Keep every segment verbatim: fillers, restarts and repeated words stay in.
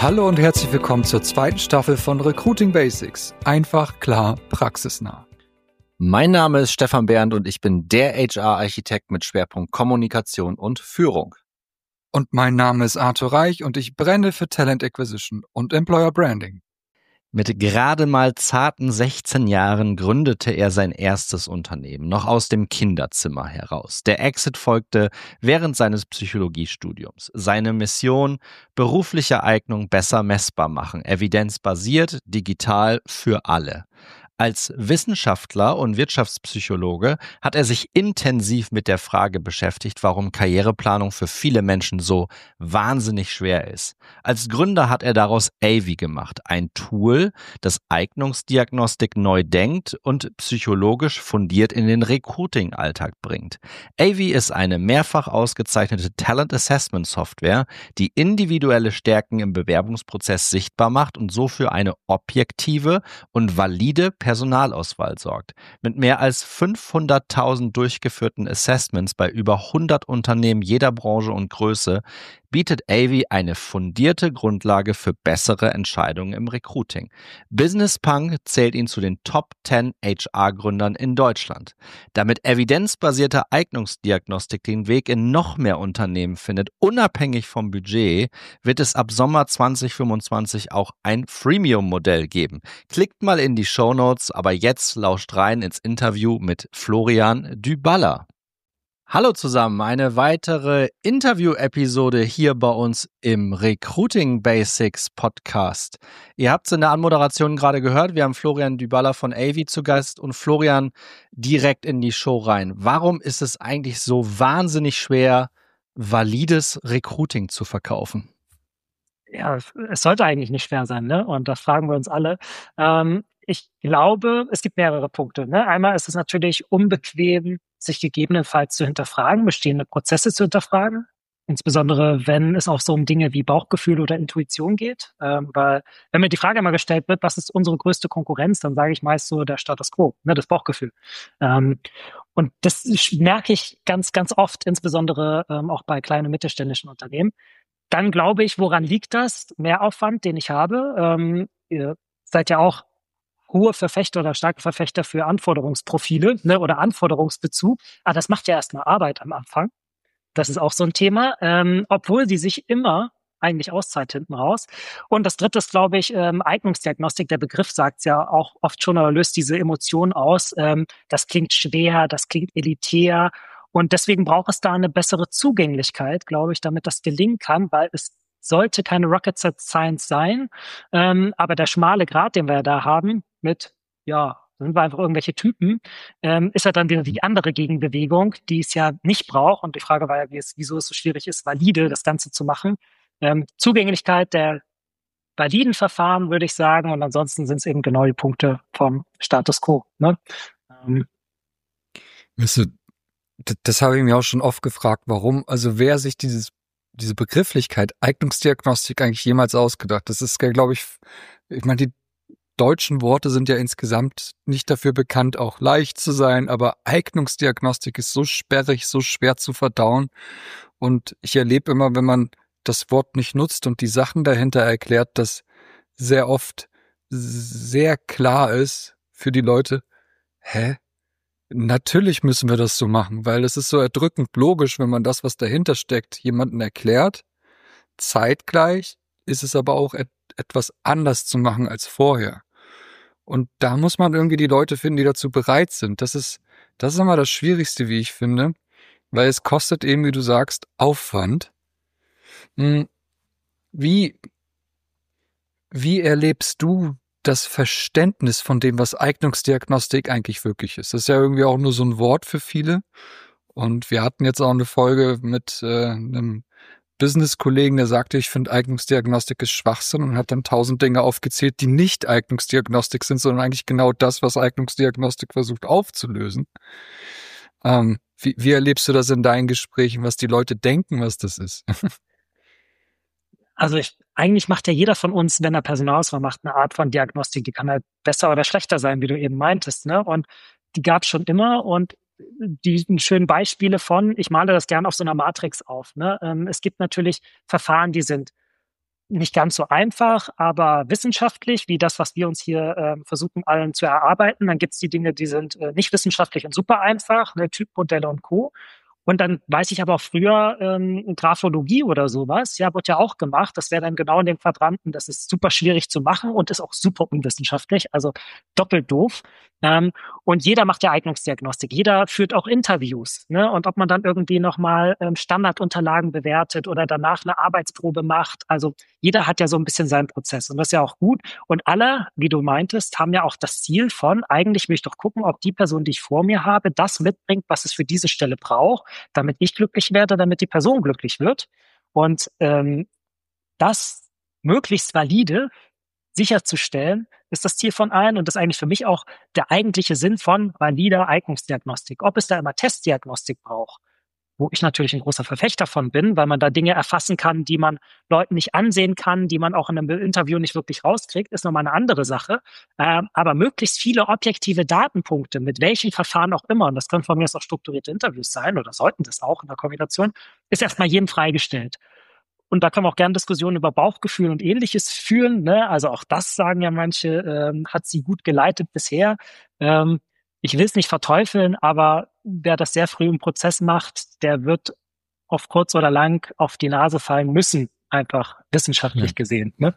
Hallo und herzlich willkommen zur zweiten Staffel von Recruiting Basics. Einfach, klar, praxisnah. Mein Name ist Stefan Bernd und ich bin der H R-Architekt mit Schwerpunkt Kommunikation und Führung. Und mein Name ist Arthur Reich und ich brenne für Talent Acquisition und Employer Branding. Mit gerade mal zarten sechzehn Jahren gründete er sein erstes Unternehmen, noch aus dem Kinderzimmer heraus. Der Exit folgte während seines Psychologiestudiums. Seine Mission: berufliche Eignung besser messbar machen, evidenzbasiert, digital für alle. Als Wissenschaftler und Wirtschaftspsychologe hat er sich intensiv mit der Frage beschäftigt, warum Karriereplanung für viele Menschen so wahnsinnig schwer ist. Als Gründer hat er daraus Avy gemacht, ein Tool, das Eignungsdiagnostik neu denkt und psychologisch fundiert in den Recruiting-Alltag bringt. Avy ist eine mehrfach ausgezeichnete Talent Assessment Software, die individuelle Stärken im Bewerbungsprozess sichtbar macht und so für eine objektive und valide Personalauswahl sorgt. Mit mehr als fünfhunderttausend durchgeführten Assessments bei über hundert Unternehmen jeder Branche und Größe bietet Avy eine fundierte Grundlage für bessere Entscheidungen im Recruiting. Business Punk zählt ihn zu den Top zehn H R-Gründern in Deutschland. Damit evidenzbasierte Eignungsdiagnostik den Weg in noch mehr Unternehmen findet, unabhängig vom Budget, wird es ab Sommer zwanzig fünfundzwanzig auch ein Freemium-Modell geben. Klickt mal in die Shownotes, aber jetzt lauscht rein ins Interview mit Florian Dyballa. Hallo zusammen, eine weitere Interview-Episode hier bei uns im Recruiting Basics Podcast. Ihr habt es in der Anmoderation gerade gehört, wir haben Florian Dyballa von Avy zu Gast und Florian, direkt in die Show rein. Warum ist es eigentlich so wahnsinnig schwer, valides Recruiting zu verkaufen? Ja, es sollte eigentlich nicht schwer sein, ne? Und das fragen wir uns alle. Ähm, ich glaube, es gibt mehrere Punkte, ne? Einmal ist es natürlich unbequem, sich gegebenenfalls zu hinterfragen, bestehende Prozesse zu hinterfragen. Insbesondere, wenn es auch so um Dinge wie Bauchgefühl oder Intuition geht. Ähm, weil, wenn mir die Frage immer gestellt wird, was ist unsere größte Konkurrenz, dann sage ich meist so der Status Quo, ne, das Bauchgefühl. Ähm, und das merke ich ganz, ganz oft, insbesondere ähm, auch bei kleinen und mittelständischen Unternehmen. Dann glaube ich, woran liegt das? Mehraufwand, den ich habe. Ähm, ihr seid ja auch hohe Verfechter oder starke Verfechter für Anforderungsprofile, ne, oder Anforderungsbezug. Ah, das macht ja erstmal Arbeit am Anfang. Das ist auch so ein Thema, ähm, obwohl sie sich immer eigentlich auszahlt hinten raus. Und das dritte ist, glaube ich, ähm, Eignungsdiagnostik. Der Begriff sagt es ja auch oft schon, aber löst diese Emotionen aus. Ähm, das klingt schwer, das klingt elitär. Und deswegen braucht es da eine bessere Zugänglichkeit, glaube ich, damit das gelingen kann, weil es sollte keine Rocket Science sein. Ähm, aber der schmale Grat, den wir da haben, mit, ja, sind wir einfach irgendwelche Typen, ähm, ist ja dann wieder die andere Gegenbewegung, die es ja nicht braucht. Und die Frage war ja, wie es, wieso es so schwierig ist, valide das Ganze zu machen. Ähm, Zugänglichkeit der validen Verfahren, würde ich sagen. Und ansonsten sind es eben genau die Punkte vom Status Quo. Ne? Ähm, Weißt du, das, das habe ich mir auch schon oft gefragt, warum, also wer sich dieses, diese Begrifflichkeit Eignungsdiagnostik eigentlich jemals ausgedacht? Das ist, glaube ich, ich meine, die deutschen Worte sind ja insgesamt nicht dafür bekannt, auch leicht zu sein, aber Eignungsdiagnostik ist so sperrig, so schwer zu verdauen. Und ich erlebe immer, wenn man das Wort nicht nutzt und die Sachen dahinter erklärt, dass sehr oft sehr klar ist für die Leute, hä? Natürlich müssen wir das so machen, weil es ist so erdrückend logisch, wenn man das, was dahinter steckt, jemandem erklärt. Zeitgleich ist es aber auch et- etwas anders zu machen als vorher. Und da muss man irgendwie die Leute finden, die dazu bereit sind. Das ist, das ist immer das Schwierigste, wie ich finde, weil es kostet eben, wie du sagst, Aufwand. Hm, Wie, wie erlebst du das Verständnis von dem, was Eignungsdiagnostik eigentlich wirklich ist? Das ist ja irgendwie auch nur so ein Wort für viele. Und wir hatten jetzt auch eine Folge mit äh, einem Business-Kollegen, der sagte, ich finde Eignungsdiagnostik ist Schwachsinn und hat dann tausend Dinge aufgezählt, die nicht Eignungsdiagnostik sind, sondern eigentlich genau das, was Eignungsdiagnostik versucht aufzulösen. Ähm, wie, wie erlebst du das in deinen Gesprächen, was die Leute denken, was das ist? Also ich, eigentlich macht ja jeder von uns, wenn er Personalauswahl macht, eine Art von Diagnostik. Die kann halt besser oder schlechter sein, wie du eben meintest, ne? Und die gab es schon immer und die schönen Beispiele von, ich male das gerne auf so einer Matrix auf, ne? Ähm, es gibt natürlich Verfahren, die sind nicht ganz so einfach, aber wissenschaftlich, wie das, was wir uns hier äh, versuchen allen zu erarbeiten. Dann gibt's die Dinge, die sind äh, nicht wissenschaftlich und super einfach, ne, Typmodelle und Co. Und dann weiß ich aber auch früher, ähm, Graphologie oder sowas, ja, wird ja auch gemacht. Das wäre dann genau in dem Quadranten, das ist super schwierig zu machen und ist auch super unwissenschaftlich, also doppelt doof. Ähm, und jeder macht ja Eignungsdiagnostik, jeder führt auch Interviews, ne? Und ob man dann irgendwie nochmal ähm, Standardunterlagen bewertet oder danach eine Arbeitsprobe macht, also jeder hat ja so ein bisschen seinen Prozess und das ist ja auch gut. Und alle, wie du meintest, haben ja auch das Ziel von, eigentlich will ich doch gucken, ob die Person, die ich vor mir habe, das mitbringt, was es für diese Stelle braucht, damit ich glücklich werde, damit die Person glücklich wird. Und ähm, das möglichst valide sicherzustellen, ist das Ziel von allen und das ist eigentlich für mich auch der eigentliche Sinn von valider Eignungsdiagnostik. Ob es da immer Testdiagnostik braucht, wo ich natürlich ein großer Verfechter von bin, weil man da Dinge erfassen kann, die man Leuten nicht ansehen kann, die man auch in einem Interview nicht wirklich rauskriegt, ist nochmal eine andere Sache. Ähm, aber möglichst viele objektive Datenpunkte, mit welchen Verfahren auch immer, und das können von mir aus auch strukturierte Interviews sein oder sollten das auch in der Kombination, ist erstmal jedem freigestellt. Und da können wir auch gerne Diskussionen über Bauchgefühl und Ähnliches führen, ne? Also auch das sagen ja manche, ähm, hat sie gut geleitet bisher. Ähm, ich will es nicht verteufeln, aber wer das sehr früh im Prozess macht, der wird auf kurz oder lang auf die Nase fallen müssen, einfach wissenschaftlich Ja. gesehen. Ne?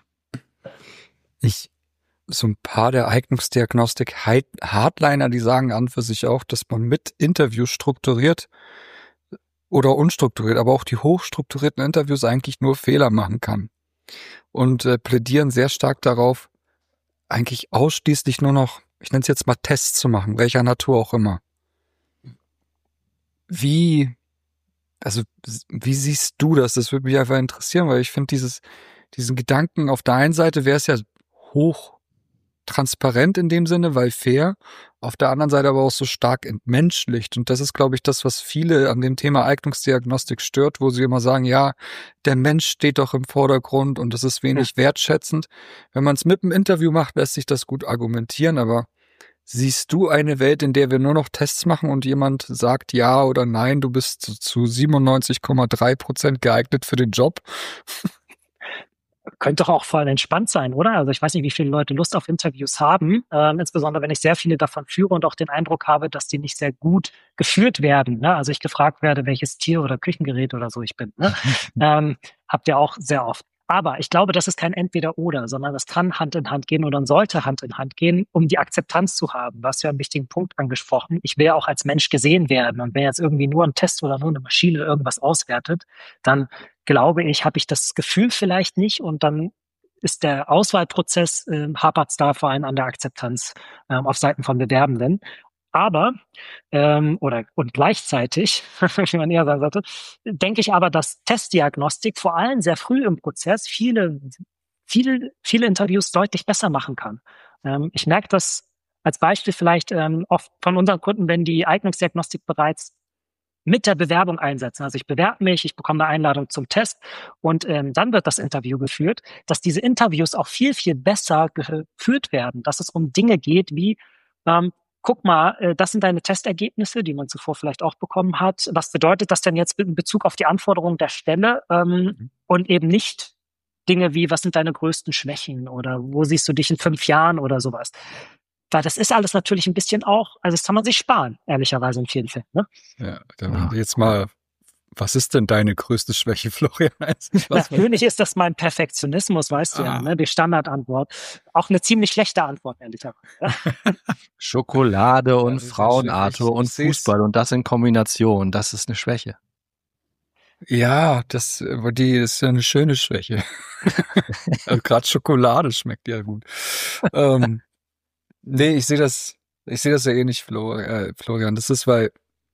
Ich, so ein paar der Eignungsdiagnostik Hardliner, die sagen an für sich auch, dass man mit Interviews strukturiert oder unstrukturiert, aber auch die hochstrukturierten Interviews eigentlich nur Fehler machen kann. Und äh, plädieren sehr stark darauf, eigentlich ausschließlich nur noch, ich nenne es jetzt mal Tests zu machen, welcher Natur auch immer. Wie, also wie siehst du das? Das würde mich einfach interessieren, weil ich finde dieses, diesen Gedanken, auf der einen Seite wäre es ja hoch transparent in dem Sinne, weil fair, auf der anderen Seite aber auch so stark entmenschlicht. Und das ist, glaube ich, das, was viele an dem Thema Eignungsdiagnostik stört, wo sie immer sagen, ja, der Mensch steht doch im Vordergrund und das ist wenig ja. wertschätzend. Wenn man es mit einem Interview macht, lässt sich das gut argumentieren, aber siehst du eine Welt, in der wir nur noch Tests machen und jemand sagt ja oder nein, du bist zu, zu siebenundneunzig Komma drei Prozent geeignet für den Job? Könnte doch auch voll entspannt sein, oder? Also ich weiß nicht, wie viele Leute Lust auf Interviews haben, ähm, insbesondere wenn ich sehr viele davon führe und auch den Eindruck habe, dass die nicht sehr gut geführt werden. Ne? Also ich gefragt werde, welches Tier oder Küchengerät oder so ich bin. Ne? ähm, habt ihr auch sehr oft. Aber ich glaube, das ist kein Entweder-Oder, sondern das kann Hand in Hand gehen oder sollte Hand in Hand gehen, um die Akzeptanz zu haben. Du hast ja einen wichtigen Punkt angesprochen. Ich will ja auch als Mensch gesehen werden. Und wenn jetzt irgendwie nur ein Test oder nur eine Maschine irgendwas auswertet, dann glaube ich, habe ich das Gefühl vielleicht nicht und dann ist der Auswahlprozess, äh, hapert es da vor allem an der Akzeptanz äh, auf Seiten von Bewerbenden. Aber, ähm, oder und gleichzeitig, wie man eher sagen sollte, denke ich aber, dass Testdiagnostik vor allem sehr früh im Prozess viele, viele, viele Interviews deutlich besser machen kann. Ähm, ich merke das als Beispiel vielleicht ähm, oft von unseren Kunden, wenn die Eignungsdiagnostik bereits mit der Bewerbung einsetzen. Also ich bewerbe mich, ich bekomme eine Einladung zum Test und ähm, dann wird das Interview geführt, dass diese Interviews auch viel, viel besser geführt werden, dass es um Dinge geht wie, ähm, guck mal, äh, das sind deine Testergebnisse, die man zuvor vielleicht auch bekommen hat. Was bedeutet das denn jetzt in Bezug auf die Anforderungen der Stelle ähm, mhm. und eben nicht Dinge wie, was sind deine größten Schwächen oder wo siehst du dich in fünf Jahren oder sowas. Weil das ist alles natürlich ein bisschen auch, also das kann man sich sparen, ehrlicherweise in vielen Fällen. Ne? Ja, dann jetzt mal, was ist denn deine größte Schwäche, Florian? Natürlich ist das mein Perfektionismus, weißt du ah. ja, ne? Die Standardantwort. Auch eine ziemlich schlechte Antwort, ehrlicherweise. Ja? Schokolade und ja, Frauen, Arthur, und Fußball und das in Kombination, das ist eine Schwäche. Ja, das, die ist ja eine schöne Schwäche. Also gerade Schokolade schmeckt ja gut. ähm, Nee, ich sehe das, ich sehe das ja eh nicht, Florian. Das ist, weil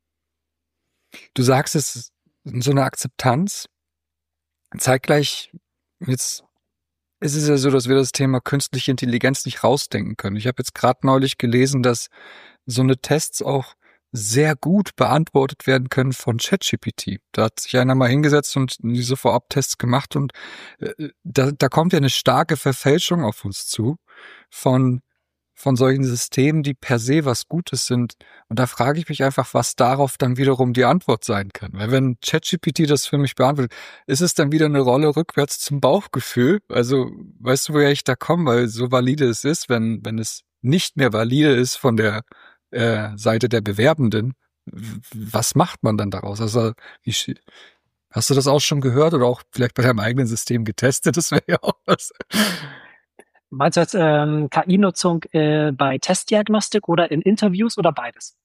du sagst, es ist so eine Akzeptanz. Zeitgleich, jetzt ist es ja so, dass wir das Thema künstliche Intelligenz nicht rausdenken können. Ich habe jetzt gerade neulich gelesen, dass so eine Tests auch sehr gut beantwortet werden können von ChatGPT. Da hat sich einer mal hingesetzt und diese Vorab-Tests gemacht und äh, da, da kommt ja eine starke Verfälschung auf uns zu von von solchen Systemen, die per se was Gutes sind. Und da frage ich mich einfach, was darauf dann wiederum die Antwort sein kann. Weil wenn ChatGPT das für mich beantwortet, ist es dann wieder eine Rolle rückwärts zum Bauchgefühl. Also weißt du, woher ich da komme? Weil so valide es ist, wenn wenn es nicht mehr valide ist von der äh, Seite der Bewerbenden, w- was macht man dann daraus? Also wie, sch- hast du das auch schon gehört oder auch vielleicht bei deinem eigenen System getestet? Das wäre ja auch was. Meinst du jetzt ähm, K I-Nutzung äh, bei Testdiagnostik oder in Interviews oder beides?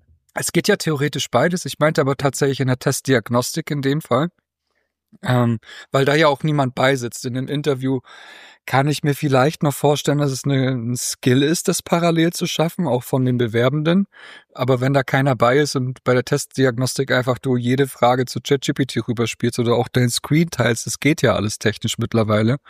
Es geht ja theoretisch beides. Ich meinte aber tatsächlich in der Testdiagnostik in dem Fall. Ähm, weil da ja auch niemand beisitzt. In einem Interview kann ich mir vielleicht noch vorstellen, dass es eine, ein Skill ist, das parallel zu schaffen, auch von den Bewerbenden. Aber wenn da keiner bei ist und bei der Testdiagnostik einfach du jede Frage zu ChatGPT rüberspielst oder auch deinen Screen teilst, das geht ja alles technisch mittlerweile.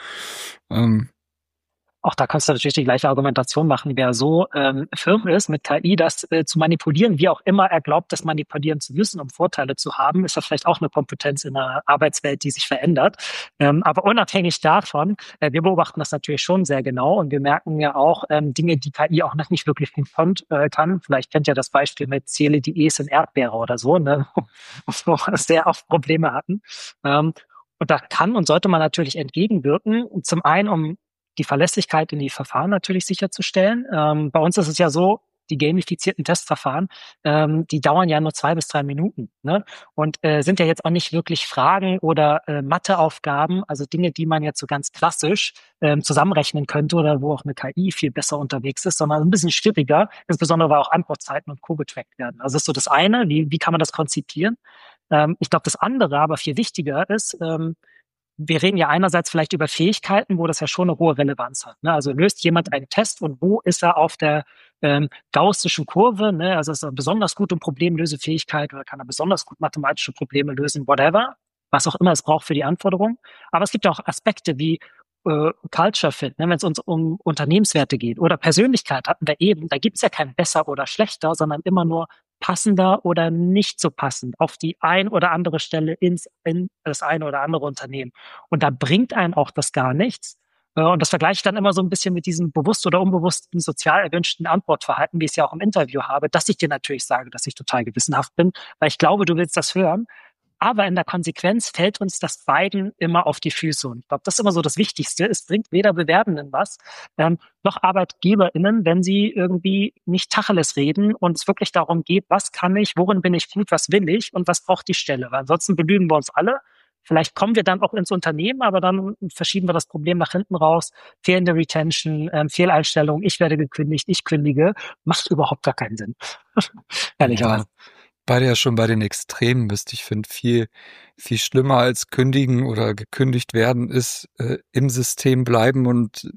Ähm, Auch da kannst du natürlich die gleiche Argumentation machen. Wer so ähm, firm ist, mit K I das äh, zu manipulieren, wie auch immer er glaubt, das manipulieren zu müssen, um Vorteile zu haben, ist das vielleicht auch eine Kompetenz in einer Arbeitswelt, die sich verändert. Ähm, aber unabhängig davon, äh, wir beobachten das natürlich schon sehr genau und wir merken ja auch ähm, Dinge, die K I auch noch nicht wirklich gekonnt äh, kann. Vielleicht kennt ihr das Beispiel mit zähle die E's in Erdbeere oder so, ne? Wo wir sehr oft Probleme hatten. Ähm, und da kann und sollte man natürlich entgegenwirken. Zum einen, um die Verlässlichkeit in die Verfahren natürlich sicherzustellen. Ähm, bei uns ist es ja so, die gamifizierten Testverfahren, ähm, die dauern ja nur zwei bis drei Minuten, ne? Und äh, sind ja jetzt auch nicht wirklich Fragen oder äh, Matheaufgaben, also Dinge, die man jetzt so ganz klassisch ähm, zusammenrechnen könnte oder wo auch eine K I viel besser unterwegs ist, sondern ein bisschen schwieriger, insbesondere weil auch Antwortzeiten und Co. getrackt werden. Also das ist so das eine, wie, wie kann man das konzipieren? Ähm, ich glaube, das andere, aber viel wichtiger ist, ähm, wir reden ja einerseits vielleicht über Fähigkeiten, wo das ja schon eine hohe Relevanz hat, ne? Also löst jemand einen Test und wo ist er auf der ähm, gaußischen Kurve, ne? Also ist er besonders gut in Problemlösefähigkeit oder kann er besonders gut mathematische Probleme lösen, whatever, was auch immer es braucht für die Anforderung. Aber es gibt auch Aspekte wie äh, Culture Fit, ne? Wenn es uns um Unternehmenswerte geht oder Persönlichkeit hatten wir eben, da gibt es ja kein besser oder schlechter, sondern immer nur passender oder nicht so passend auf die ein oder andere Stelle ins in das eine oder andere Unternehmen. Und da bringt einen auch das gar nichts. Äh, Und das vergleiche ich dann immer so ein bisschen mit diesem bewusst oder unbewussten sozial erwünschten Antwortverhalten, wie ich es ja auch im Interview habe, dass ich dir natürlich sage, dass ich total gewissenhaft bin, weil ich glaube, du willst das hören. Aber in der Konsequenz fällt uns das beiden immer auf die Füße. Und ich glaube, das ist immer so das Wichtigste. Es bringt weder Bewerbenden was, ähm, noch ArbeitgeberInnen, wenn sie irgendwie nicht Tacheles reden und es wirklich darum geht, was kann ich, worin bin ich gut, was will ich und was braucht die Stelle. Weil ansonsten belügen wir uns alle. Vielleicht kommen wir dann auch ins Unternehmen, aber dann verschieben wir das Problem nach hinten raus. Fehlende Retention, ähm, Fehleinstellung, ich werde gekündigt, ich kündige. Macht überhaupt gar keinen Sinn. Ehrlicherweise. ja, weil du ja schon bei den Extremen bist. Ich finde, viel, viel schlimmer als kündigen oder gekündigt werden ist äh, im System bleiben und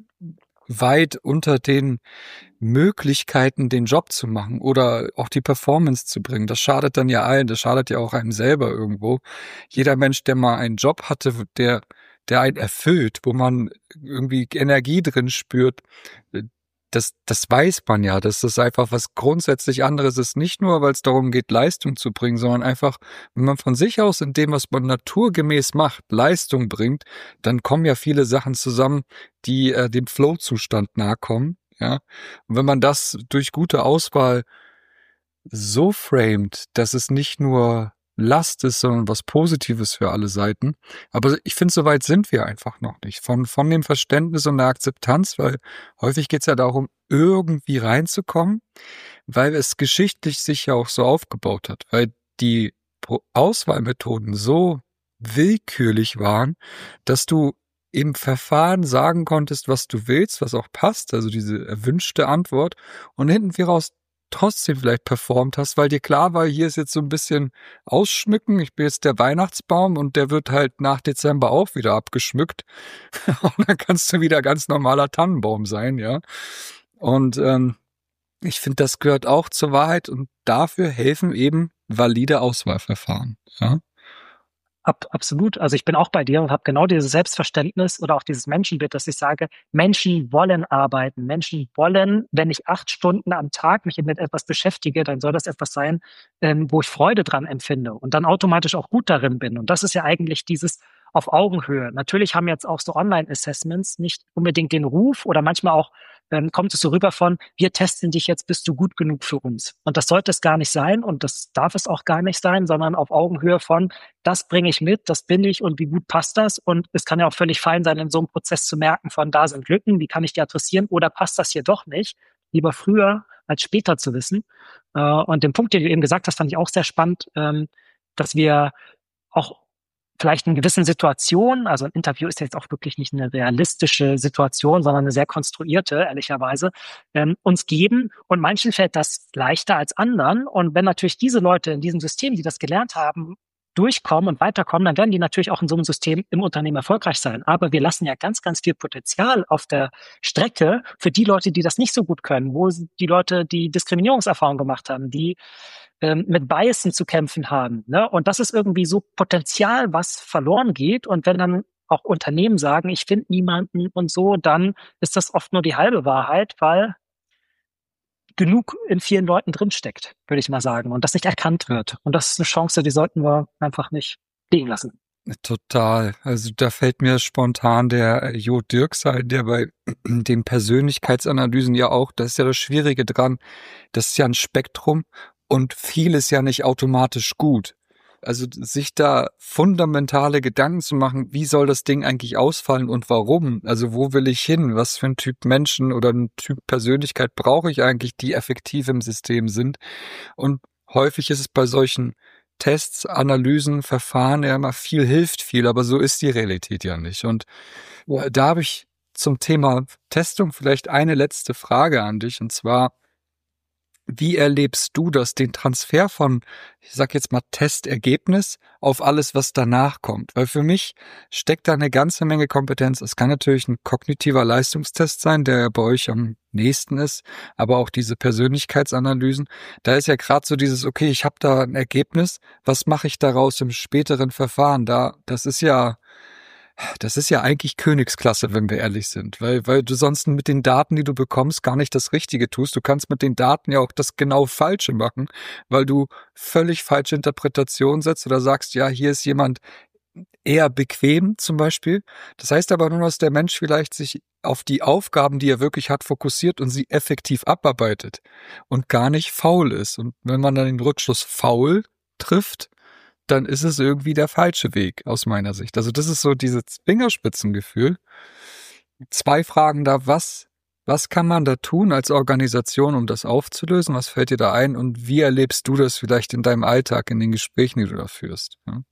weit unter den Möglichkeiten, den Job zu machen oder auch die Performance zu bringen. Das schadet dann ja allen, das schadet ja auch einem selber irgendwo. Jeder Mensch, der mal einen Job hatte, der, der einen erfüllt, wo man irgendwie Energie drin spürt, das, das weiß man ja, dass das einfach was grundsätzlich anderes ist. Nicht nur, weil es darum geht, Leistung zu bringen, sondern einfach, wenn man von sich aus in dem, was man naturgemäß macht, Leistung bringt, dann kommen ja viele Sachen zusammen, die äh, dem Flow-Zustand nahe kommen. Ja, und wenn man das durch gute Auswahl so framed, dass es nicht nur Last ist, sondern was Positives für alle Seiten. Aber ich finde, so weit sind wir einfach noch nicht. Von, von dem Verständnis und der Akzeptanz, weil häufig geht es ja darum, irgendwie reinzukommen, weil es geschichtlich sich ja auch so aufgebaut hat, weil die Pro- Auswahlmethoden so willkürlich waren, dass du im Verfahren sagen konntest, was du willst, was auch passt, also diese erwünschte Antwort, und hinten raus trotzdem vielleicht performt hast, weil dir klar war, hier ist jetzt so ein bisschen ausschmücken, ich bin jetzt der Weihnachtsbaum und der wird halt nach Dezember auch wieder abgeschmückt und dann kannst du wieder ganz normaler Tannenbaum sein, ja. Und ähm, ich finde, das gehört auch zur Wahrheit und dafür helfen eben valide Auswahlverfahren, ja. Ab, absolut. Also ich bin auch bei dir und habe genau dieses Selbstverständnis oder auch dieses Menschenbild, dass ich sage, Menschen wollen arbeiten. Menschen wollen, wenn ich acht Stunden am Tag mich mit etwas beschäftige, dann soll das etwas sein, ähm, wo ich Freude dran empfinde und dann automatisch auch gut darin bin. Und das ist ja eigentlich dieses auf Augenhöhe. Natürlich haben jetzt auch so Online-Assessments nicht unbedingt den Ruf oder manchmal auch ähm, kommt es so rüber von, wir testen dich jetzt, bist du gut genug für uns. Und das sollte es gar nicht sein und das darf es auch gar nicht sein, sondern auf Augenhöhe von, das bringe ich mit, das bin ich und wie gut passt das? Und es kann ja auch völlig fein sein, in so einem Prozess zu merken von, da sind Lücken, wie kann ich die adressieren oder passt das hier doch nicht? Lieber früher als später zu wissen. Äh, und den Punkt, den du eben gesagt hast, fand ich auch sehr spannend, ähm, dass wir auch vielleicht in gewissen Situationen, also ein Interview ist jetzt auch wirklich nicht eine realistische Situation, sondern eine sehr konstruierte, ehrlicherweise, ähm, uns geben. Und manchen fällt das leichter als anderen. Und wenn natürlich diese Leute in diesem System, die das gelernt haben, durchkommen und weiterkommen, dann werden die natürlich auch in so einem System im Unternehmen erfolgreich sein. Aber wir lassen ja ganz, ganz viel Potenzial auf der Strecke für die Leute, die das nicht so gut können, wo die Leute, die Diskriminierungserfahrung gemacht haben, die ähm, mit Biasen zu kämpfen haben. Ne? Und das ist irgendwie so Potenzial, was verloren geht. Und wenn dann auch Unternehmen sagen, ich finde niemanden und so, dann ist das oft nur die halbe Wahrheit, weil genug in vielen Leuten drinsteckt, würde ich mal sagen, und das nicht erkannt wird. Und das ist eine Chance, die sollten wir einfach nicht liegen lassen. Total. Also da fällt mir spontan der Jo Dirks ein, der bei den Persönlichkeitsanalysen ja auch, das ist ja das Schwierige dran, das ist ja ein Spektrum und viel ist ja nicht automatisch gut. Also sich da fundamentale Gedanken zu machen, wie soll das Ding eigentlich ausfallen und warum? Also wo will ich hin? Was für ein Typ Menschen oder ein Typ Persönlichkeit brauche ich eigentlich, die effektiv im System sind? Und häufig ist es bei solchen Tests, Analysen, Verfahren ja immer viel hilft viel, aber so ist die Realität ja nicht. Und ja. da habe ich zum Thema Testung vielleicht eine letzte Frage an dich, und zwar, wie erlebst du das, den Transfer von, ich sag jetzt mal, Testergebnis auf alles, was danach kommt? Weil für mich steckt da eine ganze Menge Kompetenz. Es kann natürlich ein kognitiver Leistungstest sein, der bei euch am nächsten ist, aber auch diese Persönlichkeitsanalysen. Da ist ja gerade so dieses, okay, ich habe da ein Ergebnis, was mache ich daraus im späteren Verfahren? Da, das ist ja Das ist ja eigentlich Königsklasse, wenn wir ehrlich sind, weil, weil du sonst mit den Daten, die du bekommst, gar nicht das Richtige tust. Du kannst mit den Daten ja auch das genau Falsche machen, weil du völlig falsche Interpretationen setzt oder sagst, ja, hier ist jemand eher bequem zum Beispiel. Das heißt aber nur, dass der Mensch vielleicht sich auf die Aufgaben, die er wirklich hat, fokussiert und sie effektiv abarbeitet und gar nicht faul ist. Und wenn man dann den Rückschluss faul trifft, dann ist es irgendwie der falsche Weg aus meiner Sicht. Also das ist so dieses Fingerspitzengefühl. Zwei Fragen da, was, was kann man da tun als Organisation, um das aufzulösen? Was fällt dir da ein? Und wie erlebst du das vielleicht in deinem Alltag, in den Gesprächen, die du da führst? Ja?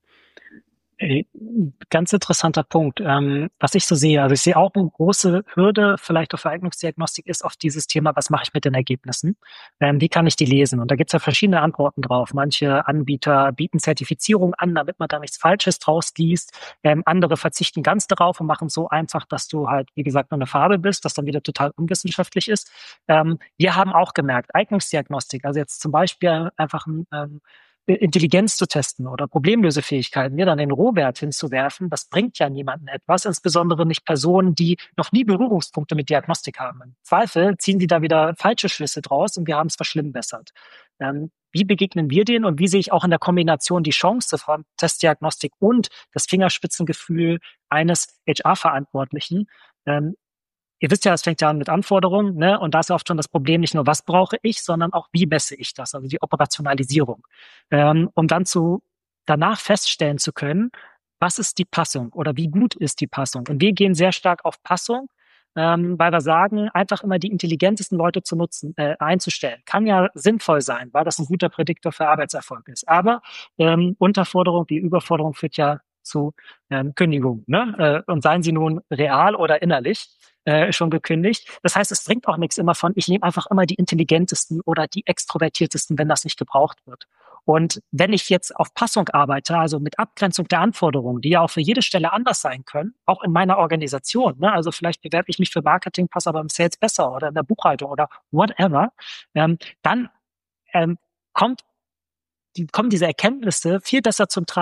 Ganz interessanter Punkt. Ähm, was ich so sehe, also ich sehe auch eine große Hürde vielleicht auf Eignungsdiagnostik ist auf dieses Thema, was mache ich mit den Ergebnissen? Ähm, wie kann ich die lesen? Und da gibt es ja verschiedene Antworten drauf. Manche Anbieter bieten Zertifizierung an, damit man da nichts Falsches draus liest. Ähm, andere verzichten ganz darauf und machen es so einfach, dass du halt, wie gesagt, nur eine Farbe bist, das dann wieder total unwissenschaftlich ist. Ähm, wir haben auch gemerkt, Eignungsdiagnostik, also jetzt zum Beispiel einfach ein ähm, Intelligenz zu testen oder Problemlösefähigkeiten, mir dann den Rohwert hinzuwerfen, das bringt ja niemandem etwas, insbesondere nicht Personen, die noch nie Berührungspunkte mit Diagnostik haben. Im Zweifel ziehen die da wieder falsche Schlüsse draus und wir haben es verschlimmbessert. Ähm, wie begegnen wir denen und wie sehe ich auch in der Kombination die Chance von Testdiagnostik und das Fingerspitzengefühl eines H R-Verantwortlichen? Ähm, Ihr wisst ja, es fängt ja an mit Anforderungen, ne? Und da ist ja oft schon das Problem, nicht nur was brauche ich, sondern auch wie messe ich das, also die Operationalisierung. Ähm, um dann zu, danach feststellen zu können, was ist die Passung oder wie gut ist die Passung? Und wir gehen sehr stark auf Passung, ähm, weil wir sagen, einfach immer die intelligentesten Leute zu nutzen, äh, einzustellen. Kann ja sinnvoll sein, weil das ein guter Prädiktor für Arbeitserfolg ist. Aber ähm, Unterforderung, die Überforderung führt ja zu ähm, Kündigung, ne? Äh, und seien sie nun real oder innerlich. Äh, schon gekündigt. Das heißt, es bringt auch nichts immer von, ich nehme einfach immer die intelligentesten oder die extrovertiertesten, wenn das nicht gebraucht wird. Und wenn ich jetzt auf Passung arbeite, also mit Abgrenzung der Anforderungen, die ja auch für jede Stelle anders sein können, auch in meiner Organisation, ne? Also vielleicht bewerbe ich mich für Marketing, passe aber im Sales besser oder in der Buchhaltung oder whatever, ähm, dann ähm, kommt die, kommen diese Erkenntnisse viel besser zum Tragen.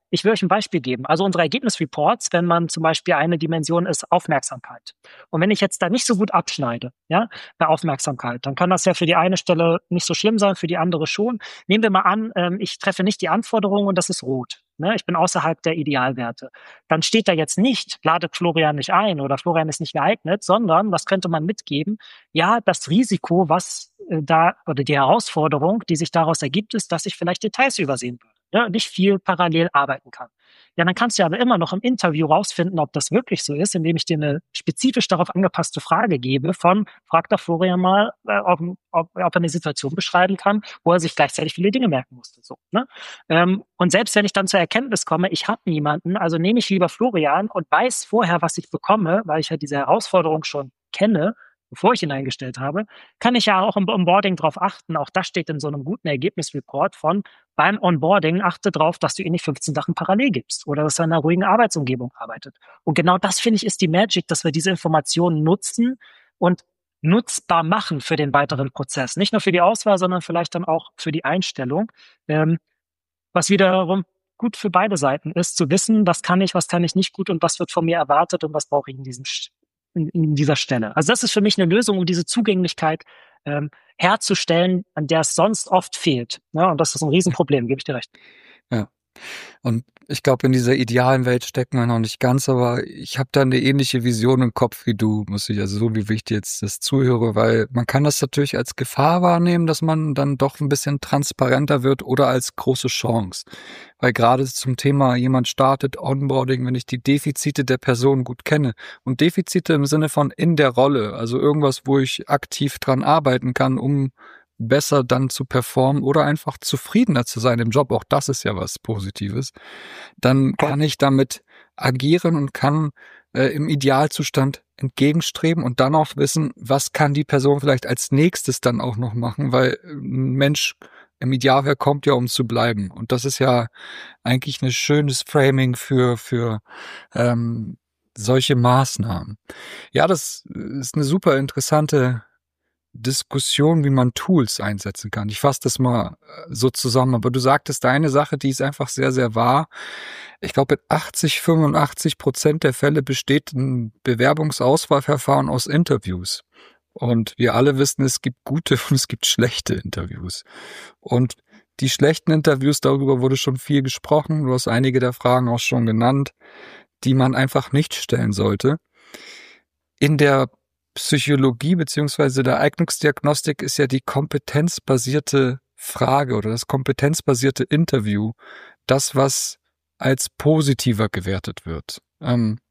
ich will euch ein Beispiel geben. Also unsere Ergebnisreports, wenn man zum Beispiel eine Dimension ist Aufmerksamkeit. Und wenn ich jetzt da nicht so gut abschneide, ja, bei Aufmerksamkeit, dann kann das ja für die eine Stelle nicht so schlimm sein, für die andere schon. Nehmen wir mal an, ähm, ich treffe nicht die Anforderungen und das ist rot. Ne? Ich bin außerhalb der Idealwerte. Dann steht da jetzt nicht, ladet Florian nicht ein oder Florian ist nicht geeignet, sondern, was könnte man mitgeben? Ja, das Risiko, was äh, da, oder die Herausforderung, die sich daraus ergibt, ist, dass ich vielleicht Details übersehen würde. Ja, nicht viel parallel arbeiten kann. Ja, dann kannst du aber immer noch im Interview rausfinden, ob das wirklich so ist, indem ich dir eine spezifisch darauf angepasste Frage gebe von, frag doch Florian mal, äh, ob, ob, ob er eine Situation beschreiben kann, wo er sich gleichzeitig viele Dinge merken musste. So, ne? Ähm, und selbst wenn ich dann zur Erkenntnis komme, ich habe niemanden, also nehme ich lieber Florian und weiß vorher, was ich bekomme, weil ich ja diese Herausforderung schon kenne, bevor ich ihn eingestellt habe, kann ich ja auch im Onboarding darauf achten. Auch das steht in so einem guten Ergebnisreport von, beim Onboarding achte darauf, dass du ihm nicht fünfzehn Sachen parallel gibst oder dass er in einer ruhigen Arbeitsumgebung arbeitet. Und genau das, finde ich, ist die Magic, dass wir diese Informationen nutzen und nutzbar machen für den weiteren Prozess. Nicht nur für die Auswahl, sondern vielleicht dann auch für die Einstellung. Ähm, was wiederum gut für beide Seiten ist, zu wissen, was kann ich, was kann ich nicht gut und was wird von mir erwartet und was brauche ich in diesem In, in dieser Stelle. Also das ist für mich eine Lösung, um diese Zugänglichkeit ähm, herzustellen, an der es sonst oft fehlt. Ja, und das ist ein Riesenproblem, gebe ich dir recht. Ja. Und ich glaube, in dieser idealen Welt stecken wir noch nicht ganz, aber ich habe da eine ähnliche Vision im Kopf wie du, muss ich, also so wie ich dir jetzt das zuhöre, weil man kann das natürlich als Gefahr wahrnehmen, dass man dann doch ein bisschen transparenter wird oder als große Chance. Weil gerade zum Thema jemand startet, Onboarding, wenn ich die Defizite der Person gut kenne und Defizite im Sinne von in der Rolle, also irgendwas, wo ich aktiv dran arbeiten kann, um besser dann zu performen oder einfach zufriedener zu sein im Job, auch das ist ja was Positives, dann kann ich damit agieren und kann äh, im Idealzustand entgegenstreben und dann auch wissen, was kann die Person vielleicht als nächstes dann auch noch machen, weil ein Mensch im Idealfall kommt ja, um zu bleiben. Und das ist ja eigentlich ein schönes Framing für, für ähm, solche Maßnahmen. Ja, das ist eine super interessante Diskussion, wie man Tools einsetzen kann. Ich fasse das mal so zusammen, aber du sagtest eine Sache, die ist einfach sehr, sehr wahr. Ich glaube, in achtzig, fünfundachtzig Prozent der Fälle besteht ein Bewerbungsauswahlverfahren aus Interviews. Und wir alle wissen, es gibt gute und es gibt schlechte Interviews. Und die schlechten Interviews, darüber wurde schon viel gesprochen. Du hast einige der Fragen auch schon genannt, die man einfach nicht stellen sollte. In der Psychologie beziehungsweise der Eignungsdiagnostik ist ja die kompetenzbasierte Frage oder das kompetenzbasierte Interview das, was als positiver gewertet wird. Ähm,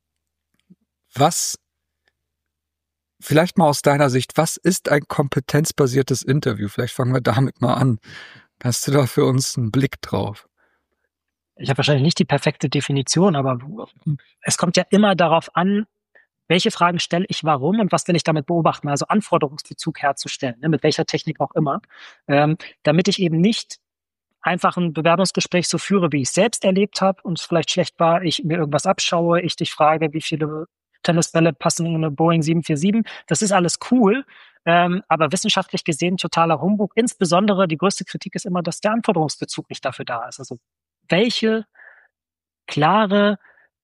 was, vielleicht mal aus deiner Sicht, was ist ein kompetenzbasiertes Interview? Vielleicht fangen wir damit mal an. Hast du da für uns einen Blick drauf? Ich habe wahrscheinlich nicht die perfekte Definition, aber es kommt ja immer darauf an, welche Fragen stelle ich warum und was will ich damit beobachten, also Anforderungsbezug herzustellen, ne, mit welcher Technik auch immer, ähm, damit ich eben nicht einfach ein Bewerbungsgespräch so führe, wie ich es selbst erlebt habe und es vielleicht schlecht war, ich mir irgendwas abschaue, ich dich frage, wie viele Tennisbälle passen in eine Boeing sieben vier sieben, das ist alles cool, ähm, aber wissenschaftlich gesehen totaler Humbug. Insbesondere die größte Kritik ist immer, dass der Anforderungsbezug nicht dafür da ist. Also welche klare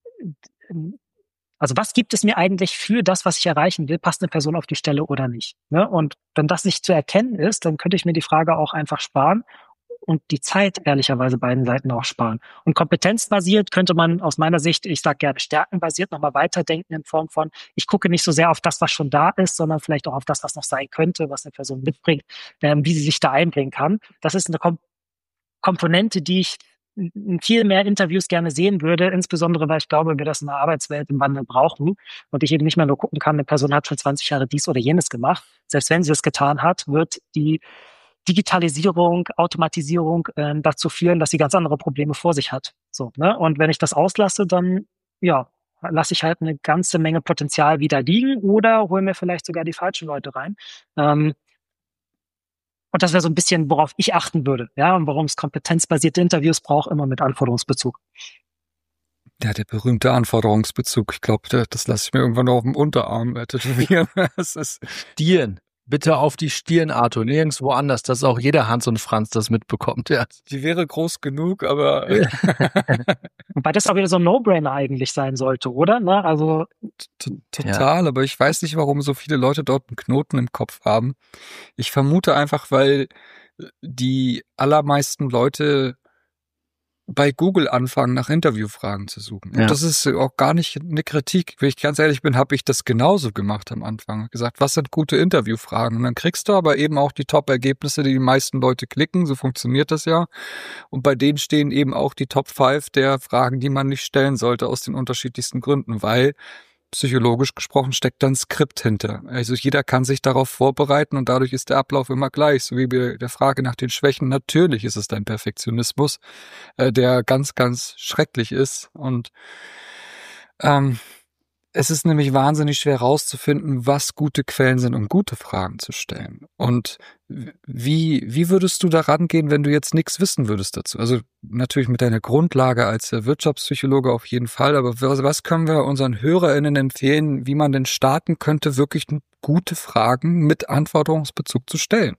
Also was gibt es mir eigentlich für das, was ich erreichen will? Passt eine Person auf die Stelle oder nicht? Ne? Und wenn das nicht zu erkennen ist, dann könnte ich mir die Frage auch einfach sparen und die Zeit ehrlicherweise beiden Seiten auch sparen. Und kompetenzbasiert könnte man aus meiner Sicht, ich sage gerne stärkenbasiert, nochmal weiterdenken in Form von, ich gucke nicht so sehr auf das, was schon da ist, sondern vielleicht auch auf das, was noch sein könnte, was eine Person mitbringt, ähm, wie sie sich da einbringen kann. Das ist eine Kom- Komponente, die ich in viel mehr Interviews gerne sehen würde, insbesondere weil ich glaube, wir das in der Arbeitswelt im Wandel brauchen und ich eben nicht mehr nur gucken kann, eine Person hat schon zwanzig Jahre dies oder jenes gemacht. Selbst wenn sie es getan hat, wird die Digitalisierung, Automatisierung äh, dazu führen, dass sie ganz andere Probleme vor sich hat. So, ne? Und wenn ich das auslasse, dann ja, lasse ich halt eine ganze Menge Potenzial wieder liegen oder hole mir vielleicht sogar die falschen Leute rein. Ähm, Und das wäre so ein bisschen, worauf ich achten würde, ja, und warum es kompetenzbasierte Interviews braucht, immer mit Anforderungsbezug. Ja, der berühmte Anforderungsbezug. Ich glaube, das lasse ich mir irgendwann noch auf dem Unterarm tätowieren. Das ist Stirn. Bitte auf die Stirn, Arthur, nirgendwo anders, dass auch jeder Hans und Franz das mitbekommt. Ja. Die wäre groß genug, aber Wobei das auch wieder so ein No-Brainer eigentlich sein sollte, oder? Ne? Also T- total, aber ich weiß nicht, warum so viele Leute dort einen Knoten im Kopf haben. Ich vermute einfach, weil die allermeisten Leute bei Google anfangen, nach Interviewfragen zu suchen. Und Ja. das ist auch gar nicht eine Kritik. Wenn ich ganz ehrlich bin, habe ich das genauso gemacht am Anfang. Hab gesagt, was sind gute Interviewfragen? Und dann kriegst du aber eben auch die Top-Ergebnisse, die die meisten Leute klicken. So funktioniert das ja. Und bei denen stehen eben auch die Top fünf der Fragen, die man nicht stellen sollte, aus den unterschiedlichsten Gründen, weil psychologisch gesprochen steckt da ein Skript hinter. Also jeder kann sich darauf vorbereiten und dadurch ist der Ablauf immer gleich. So wie bei der Frage nach den Schwächen. Natürlich ist es dein Perfektionismus, äh, der ganz, ganz schrecklich ist. Und ähm, es ist nämlich wahnsinnig schwer rauszufinden, was gute Quellen sind, um gute Fragen zu stellen. Und wie, wie würdest du da rangehen, wenn du jetzt nichts wissen würdest dazu? Also natürlich mit deiner Grundlage als Wirtschaftspsychologe auf jeden Fall, aber was können wir unseren HörerInnen empfehlen, wie man denn starten könnte, wirklich gute Fragen mit Anforderungsbezug zu stellen?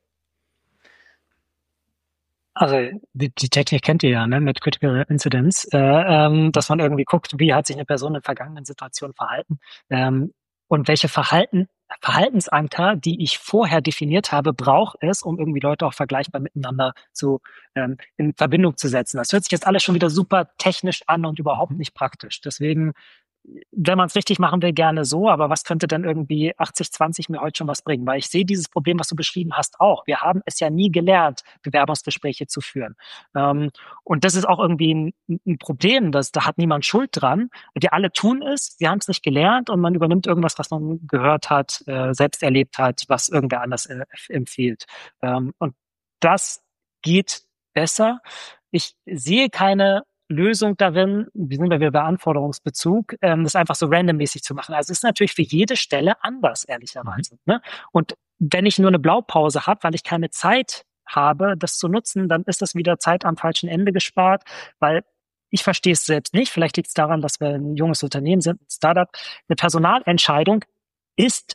Also die, die Technik kennt ihr ja, ne, mit Critical Incidents, äh, ähm, dass man irgendwie guckt, wie hat sich eine Person in vergangenen Situationen verhalten ähm, und welche Verhalten, Verhaltensanker, die ich vorher definiert habe, braucht es, um irgendwie Leute auch vergleichbar miteinander zu ähm, in Verbindung zu setzen. Das hört sich jetzt alles schon wieder super technisch an und überhaupt nicht praktisch. Deswegen, wenn man es richtig machen will, gerne so, aber was könnte denn irgendwie achtzig zwanzig mir heute schon was bringen? Weil ich sehe dieses Problem, was du beschrieben hast, auch. Wir haben es ja nie gelernt, Bewerbungsgespräche zu führen. Ähm, und das ist auch irgendwie ein, ein Problem, dass, da hat niemand Schuld dran. Wir alle tun es, wir haben es nicht gelernt und man übernimmt irgendwas, was man gehört hat, äh, selbst erlebt hat, was irgendwer anders äh, empfiehlt. Ähm, und das geht besser. Ich sehe keine Lösung darin, wir sind ja wieder bei Anforderungsbezug, ähm, das einfach so randommäßig zu machen. Also es ist natürlich für jede Stelle anders, ehrlicherweise. Mhm. Ne? Und wenn ich nur eine Blaupause habe, weil ich keine Zeit habe, das zu nutzen, dann ist das wieder Zeit am falschen Ende gespart, weil ich verstehe es selbst nicht. Vielleicht liegt es daran, dass wir ein junges Unternehmen sind, ein Startup. Eine Personalentscheidung ist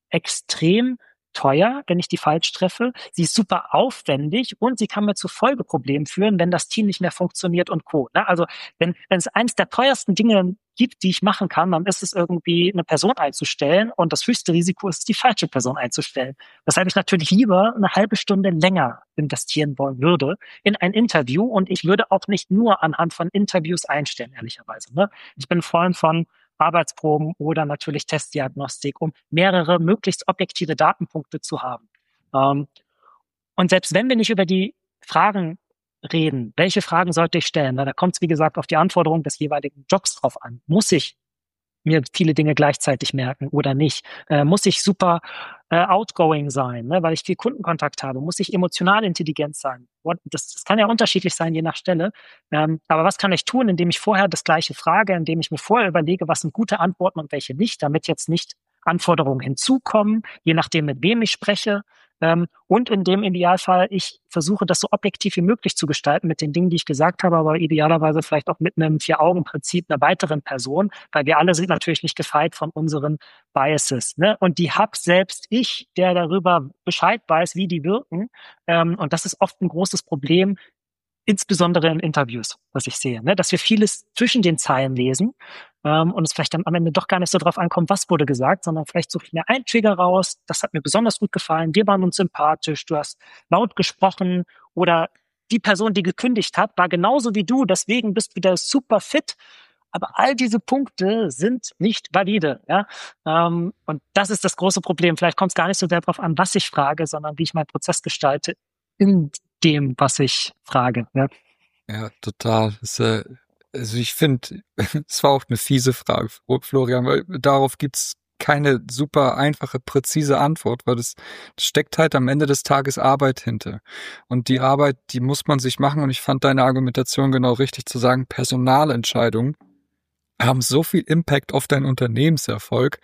extrem teuer, wenn ich die falsch treffe. Sie ist super aufwendig und sie kann mir zu Folgeproblemen führen, wenn das Team nicht mehr funktioniert und Co. Also wenn, wenn es eins der teuersten Dinge gibt, die ich machen kann, dann ist es irgendwie eine Person einzustellen und das höchste Risiko ist, die falsche Person einzustellen. Weshalb ich natürlich lieber eine halbe Stunde länger investieren wollen würde in ein Interview und ich würde auch nicht nur anhand von Interviews einstellen, ehrlicherweise. Ne? Ich bin Freund von Arbeitsproben oder natürlich Testdiagnostik, um mehrere möglichst objektive Datenpunkte zu haben. Ähm, und selbst wenn wir nicht über die Fragen reden, welche Fragen sollte ich stellen? Na, da kommt es, wie gesagt, auf die Anforderungen des jeweiligen Jobs drauf an. Muss ich mir viele Dinge gleichzeitig merken oder nicht? Äh, muss ich super äh, outgoing sein, ne, weil ich viel Kundenkontakt habe? Muss ich emotional intelligent sein? Das, das kann ja unterschiedlich sein, je nach Stelle. Ähm, aber was kann ich tun, indem ich vorher das Gleiche frage, indem ich mir vorher überlege, was sind gute Antworten und welche nicht, damit jetzt nicht Anforderungen hinzukommen, je nachdem, mit wem ich spreche. Ähm, und in dem Idealfall, ich versuche, das so objektiv wie möglich zu gestalten mit den Dingen, die ich gesagt habe, aber idealerweise vielleicht auch mit einem Vier-Augen-Prinzip einer weiteren Person, weil wir alle sind natürlich nicht gefeit von unseren Biases. Ne? Und die hab selbst ich, der darüber Bescheid weiß, wie die wirken. Ähm, und das ist oft ein großes Problem, insbesondere in Interviews, was ich sehe, ne? Dass wir vieles zwischen den Zeilen lesen ähm, und es vielleicht dann am Ende doch gar nicht so drauf ankommt, was wurde gesagt, sondern vielleicht suche ich mir einen Trigger raus, das hat mir besonders gut gefallen, wir waren uns sympathisch, du hast laut gesprochen oder die Person, die gekündigt hat, war genauso wie du, deswegen bist du wieder super fit. Aber all diese Punkte sind nicht valide. Ja? Ähm, und das ist das große Problem. Vielleicht kommt es gar nicht so sehr darauf an, was ich frage, sondern wie ich meinen Prozess gestalte in dem, was ich frage. Ja, ja total. Das, äh, also ich finde, es war auch eine fiese Frage, Florian, weil darauf gibt's keine super einfache, präzise Antwort, weil das, das steckt halt am Ende des Tages Arbeit hinter. Und die Arbeit, die muss man sich machen. Und ich fand deine Argumentation genau richtig zu sagen, Personalentscheidungen haben so viel Impact auf deinen Unternehmenserfolg,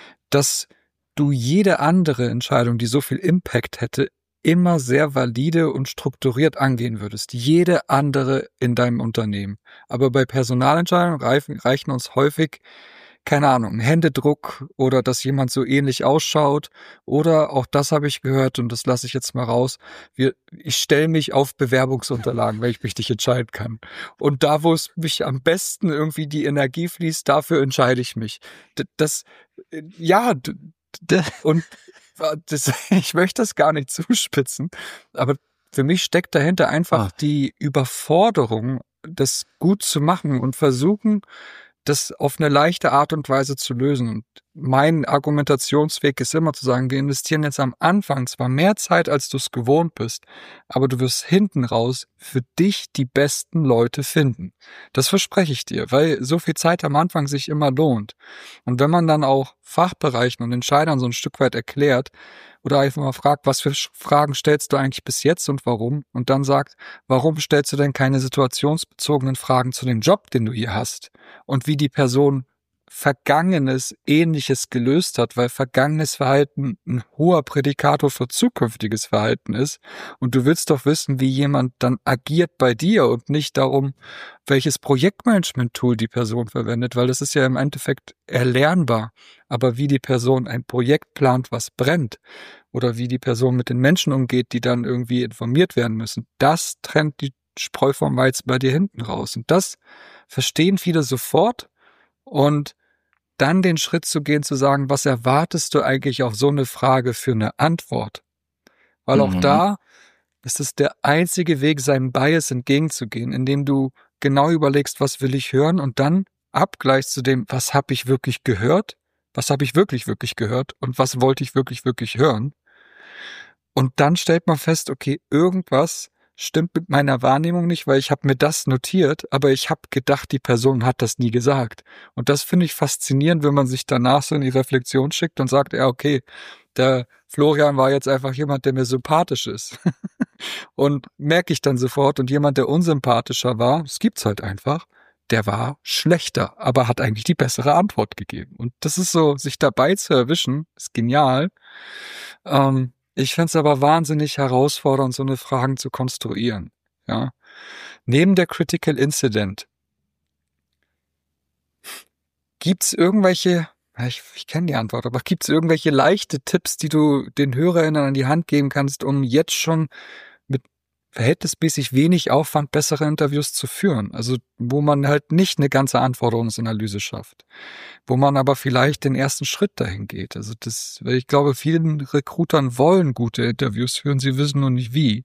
dass du jede andere Entscheidung, die so viel Impact hätte, immer sehr valide und strukturiert angehen würdest. Jede andere in deinem Unternehmen. Aber bei Personalentscheidungen reichen, reichen uns häufig keine Ahnung, ein Händedruck oder dass jemand so ähnlich ausschaut oder auch das habe ich gehört und das lasse ich jetzt mal raus. Wir, ich stelle mich auf Bewerbungsunterlagen, wenn ich mich nicht entscheiden kann. Und da, wo es mich am besten irgendwie die Energie fließt, dafür entscheide ich mich. D- Das, äh, ja, d- d- und äh, das, ich möchte das gar nicht zuspitzen, aber für mich steckt dahinter einfach Ah. die Überforderung, das gut zu machen und versuchen, das auf eine leichte Art und Weise zu lösen. Und mein Argumentationsweg ist immer zu sagen, wir investieren jetzt am Anfang zwar mehr Zeit, als du es gewohnt bist, aber du wirst hinten raus für dich die besten Leute finden. Das verspreche ich dir, weil so viel Zeit am Anfang sich immer lohnt. Und wenn man dann auch Fachbereichen und Entscheidern so ein Stück weit erklärt oder einfach mal fragt, was für Fragen stellst du eigentlich bis jetzt und warum? Und dann sagt, warum stellst du denn keine situationsbezogenen Fragen zu dem Job, den du hier hast? Und wie die Person Vergangenes Ähnliches gelöst hat, weil vergangenes Verhalten ein hoher Prädikator für zukünftiges Verhalten ist. Und du willst doch wissen, wie jemand dann agiert bei dir und nicht darum, welches Projektmanagement-Tool die Person verwendet, weil das ist ja im Endeffekt erlernbar. Aber wie die Person ein Projekt plant, was brennt, oder wie die Person mit den Menschen umgeht, die dann irgendwie informiert werden müssen, das trennt die Spreu vom Weizen bei dir hinten raus. Und das verstehen viele sofort. Und dann den Schritt zu gehen, zu sagen, was erwartest du eigentlich auf so eine Frage für eine Antwort? Weil auch Mhm. da ist es der einzige Weg, seinem Bias entgegenzugehen, indem du genau überlegst, was will ich hören und dann abgleichst zu dem, was habe ich wirklich gehört, was habe ich wirklich, wirklich gehört und was wollte ich wirklich, wirklich hören. Und dann stellt man fest, okay, irgendwas stimmt mit meiner Wahrnehmung nicht, weil ich habe mir das notiert, aber ich habe gedacht, die Person hat das nie gesagt. Und das finde ich faszinierend, wenn man sich danach so in die Reflexion schickt und sagt, ja, okay, der Florian war jetzt einfach jemand, der mir sympathisch ist. Und merke ich dann sofort, und jemand, der unsympathischer war, das gibt's halt einfach, der war schlechter, aber hat eigentlich die bessere Antwort gegeben. Und das ist so, sich dabei zu erwischen, ist genial. Ähm, Ich find's aber wahnsinnig herausfordernd, so eine Fragen zu konstruieren. Ja. Neben der Critical Incident gibt's irgendwelche, ich, ich kenne die Antwort, aber gibt's irgendwelche leichte Tipps, die du den HörerInnen an die Hand geben kannst, um jetzt schon mit verhältnismäßig wenig Aufwand bessere Interviews zu führen? Also wo man halt nicht eine ganze Anforderungsanalyse schafft, wo man aber vielleicht den ersten Schritt dahin geht. Also das, weil ich glaube, vielen Recruitern wollen gute Interviews führen, sie wissen nur nicht wie.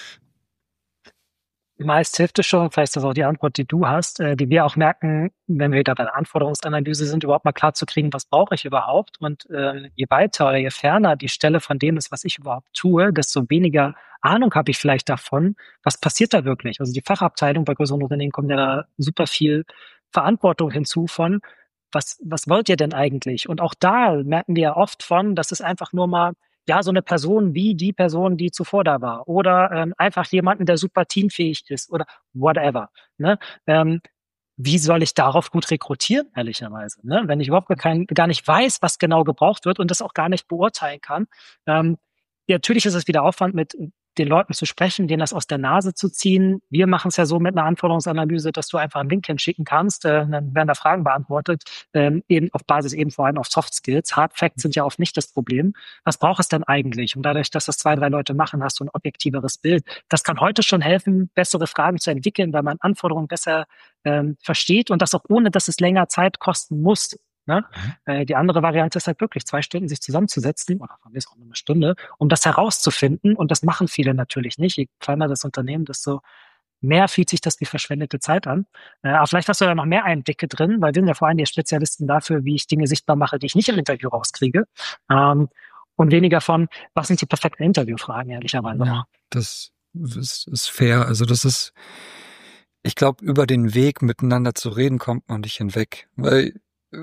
Meist hilft es schon, vielleicht ist das auch die Antwort, die du hast, äh, die wir auch merken, wenn wir wieder bei der Anforderungsanalyse sind, überhaupt mal klar zu kriegen, was brauche ich überhaupt? Und äh, je weiter oder je ferner die Stelle von dem ist, was ich überhaupt tue, desto weniger Ahnung habe ich vielleicht davon, was passiert da wirklich. Also die Fachabteilung bei größeren Unternehmen kommt ja da super viel Verantwortung hinzu von, was, was wollt ihr denn eigentlich? Und auch da merken wir ja oft von, dass es einfach nur mal ja, so eine Person wie die Person, die zuvor da war. Oder ähm, einfach jemanden, der super teamfähig ist oder whatever. Ne? Ähm, wie soll ich darauf gut rekrutieren, ehrlicherweise? Ne? Wenn ich überhaupt gar, kein, gar nicht weiß, was genau gebraucht wird und das auch gar nicht beurteilen kann. Ähm, ja, natürlich ist es wieder Aufwand, mit den Leuten zu sprechen, denen das aus der Nase zu ziehen. Wir machen es ja so mit einer Anforderungsanalyse, dass du einfach einen Link hinschicken kannst, äh, dann werden da Fragen beantwortet, ähm, eben auf Basis eben vor allem auf Soft Skills. Hard Facts sind ja oft nicht das Problem. Was braucht es denn eigentlich? Und dadurch, dass das zwei, drei Leute machen, hast du ein objektiveres Bild. Das kann heute schon helfen, bessere Fragen zu entwickeln, weil man Anforderungen besser ähm, versteht und das auch ohne, dass es länger Zeit kosten muss. Ne? Mhm. Äh, die andere Variante ist halt wirklich zwei Stunden sich zusammenzusetzen, oder von mir ist auch nur eine Stunde, um das herauszufinden. Und das machen viele natürlich nicht. Je kleiner das Unternehmen, desto mehr fühlt sich das wie verschwendete Zeit an. Äh, aber vielleicht hast du da noch mehr Einblicke drin, weil wir sind ja vor allem die Spezialisten dafür, wie ich Dinge sichtbar mache, die ich nicht im Interview rauskriege. Ähm, und weniger von, was sind die perfekten Interviewfragen, ehrlicherweise. Ja, das ist, ist fair. Also das ist, ich glaube, über den Weg miteinander zu reden, kommt man nicht hinweg. Weil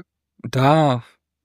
da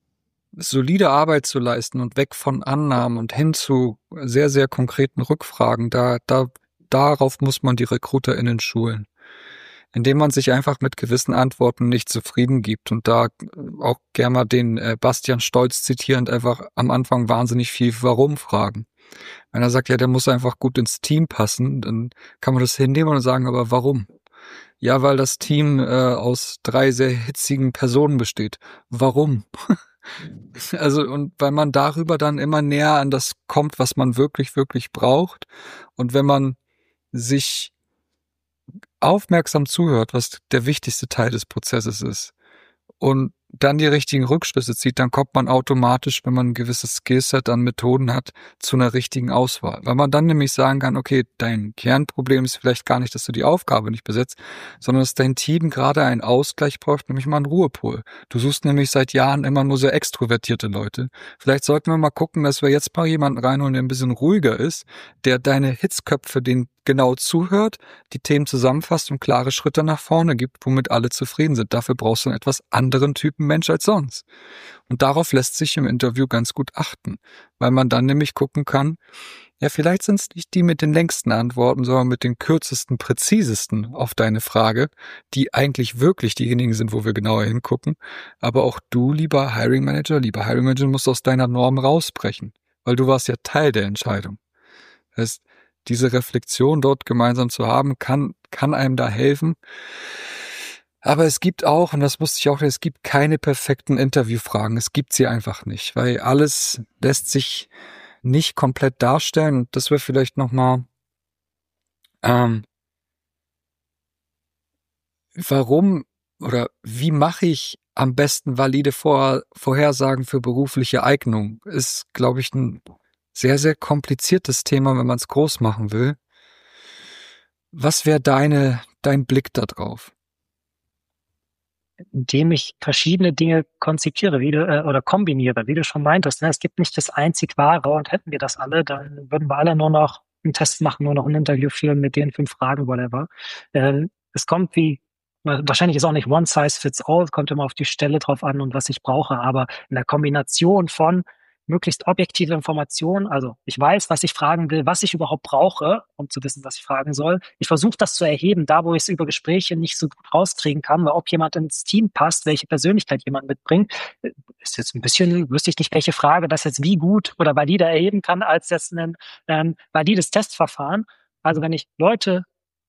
solide Arbeit zu leisten und weg von Annahmen und hin zu sehr, sehr konkreten Rückfragen, da, da, darauf muss man die RecruiterInnen schulen. Indem man sich einfach mit gewissen Antworten nicht zufrieden gibt und da auch gerne mal den äh, Bastian Stolz zitierend einfach am Anfang wahnsinnig viel Warum fragen. Wenn er sagt, ja, der muss einfach gut ins Team passen, dann kann man das hinnehmen und sagen, aber warum? Ja, weil das Team äh, aus drei sehr hitzigen Personen besteht. Warum? Also, und weil man darüber dann immer näher an das kommt, was man wirklich, wirklich braucht. Und wenn man sich aufmerksam zuhört, was der wichtigste Teil des Prozesses ist, und dann die richtigen Rückschlüsse zieht, dann kommt man automatisch, wenn man ein gewisses Skillset an Methoden hat, zu einer richtigen Auswahl. Weil man dann nämlich sagen kann, okay, dein Kernproblem ist vielleicht gar nicht, dass du die Aufgabe nicht besetzt, sondern dass dein Team gerade einen Ausgleich braucht, nämlich mal einen Ruhepol. Du suchst nämlich seit Jahren immer nur sehr extrovertierte Leute. Vielleicht sollten wir mal gucken, dass wir jetzt mal jemanden reinholen, der ein bisschen ruhiger ist, der deine Hitzköpfe den genau zuhört, die Themen zusammenfasst und klare Schritte nach vorne gibt, womit alle zufrieden sind. Dafür brauchst du einen etwas anderen Typen Mensch als sonst. Und darauf lässt sich im Interview ganz gut achten, weil man dann nämlich gucken kann, ja, vielleicht sind es nicht die mit den längsten Antworten, sondern mit den kürzesten, präzisesten auf deine Frage, die eigentlich wirklich diejenigen sind, wo wir genauer hingucken. Aber auch du, lieber Hiring Manager, lieber Hiring Manager, musst aus deiner Norm rausbrechen, weil du warst ja Teil der Entscheidung. Das heißt, diese Reflexion dort gemeinsam zu haben, kann, kann einem da helfen. Aber es gibt auch, und das wusste ich auch, es gibt keine perfekten Interviewfragen. Es gibt sie einfach nicht, weil alles lässt sich nicht komplett darstellen. Und das wäre vielleicht nochmal, ähm, warum oder wie mache ich am besten valide Vor- Vorhersagen für berufliche Eignung? Ist, glaube ich, ein sehr, sehr kompliziertes Thema, wenn man es groß machen will. Was wäre deine, dein Blick da drauf? Indem ich verschiedene Dinge konzipiere, wie du, äh, oder kombiniere, wie du schon meintest. Ne? Es gibt nicht das einzig Wahre, und hätten wir das alle, dann würden wir alle nur noch einen Test machen, nur noch ein Interview führen mit den fünf Fragen, whatever. Ähm, es kommt wie, wahrscheinlich ist auch nicht one size fits all, es kommt immer auf die Stelle drauf an und was ich brauche, aber in der Kombination von möglichst objektive Informationen, also ich weiß, was ich fragen will, was ich überhaupt brauche, um zu wissen, was ich fragen soll. Ich versuche das zu erheben, da wo ich es über Gespräche nicht so gut rauskriegen kann, weil ob jemand ins Team passt, welche Persönlichkeit jemand mitbringt, ist jetzt ein bisschen, wüsste ich nicht, welche Frage das jetzt wie gut oder valider erheben kann, als jetzt ein ähm, valides Testverfahren. Also wenn ich Leute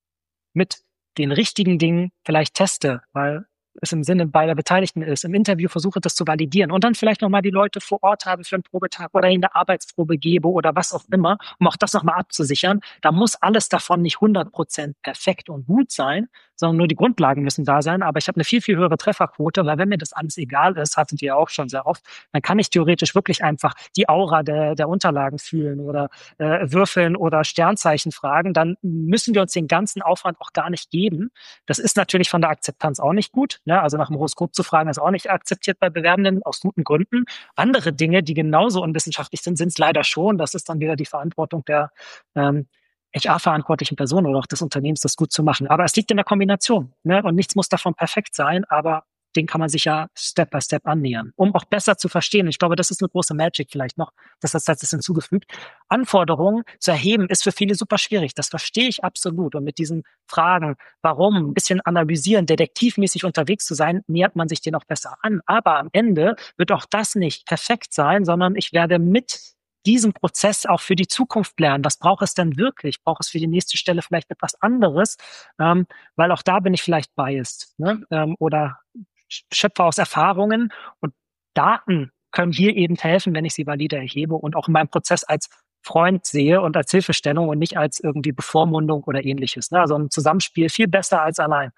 mit den richtigen Dingen vielleicht teste, weil es im Sinne beider Beteiligten ist, im Interview versuche, das zu validieren und dann vielleicht nochmal die Leute vor Ort habe für einen Probetag oder ihnen eine Arbeitsprobe gebe oder was auch immer, um auch das nochmal abzusichern. Da muss alles davon nicht hundert Prozent perfekt und gut sein, sondern nur die Grundlagen müssen da sein. Aber ich habe eine viel, viel höhere Trefferquote, weil wenn mir das alles egal ist, hattet ihr auch schon sehr oft, dann kann ich theoretisch wirklich einfach die Aura der, der Unterlagen fühlen oder äh, würfeln oder Sternzeichen fragen. Dann müssen wir uns den ganzen Aufwand auch gar nicht geben. Das ist natürlich von der Akzeptanz auch nicht gut. Ne? Also nach dem Horoskop zu fragen, ist auch nicht akzeptiert bei Bewerbenden, aus guten Gründen. Andere Dinge, die genauso unwissenschaftlich sind, sind es leider schon. Das ist dann wieder die Verantwortung der ähm, H R-verantwortlichen Person oder auch des Unternehmens, das gut zu machen. Aber es liegt in der Kombination. Ne? Und nichts muss davon perfekt sein, aber den kann man sich ja Step by Step annähern, um auch besser zu verstehen. Ich glaube, das ist eine große Magic vielleicht noch, das hat das hinzugefügt. Anforderungen zu erheben ist für viele super schwierig. Das verstehe ich absolut. Und mit diesen Fragen, warum, ein bisschen analysieren, detektivmäßig unterwegs zu sein, nähert man sich den auch besser an. Aber am Ende wird auch das nicht perfekt sein, sondern ich werde mit diesem Prozess auch für die Zukunft lernen. Was braucht es denn wirklich? Braucht es für die nächste Stelle vielleicht etwas anderes? Ähm, weil auch da bin ich vielleicht biased, ne? Ähm, oder schöpfe aus Erfahrungen, und Daten können hier eben helfen, wenn ich sie valide erhebe und auch in meinem Prozess als Freund sehe und als Hilfestellung und nicht als irgendwie Bevormundung oder ähnliches. Ne? Also ein Zusammenspiel viel besser als allein.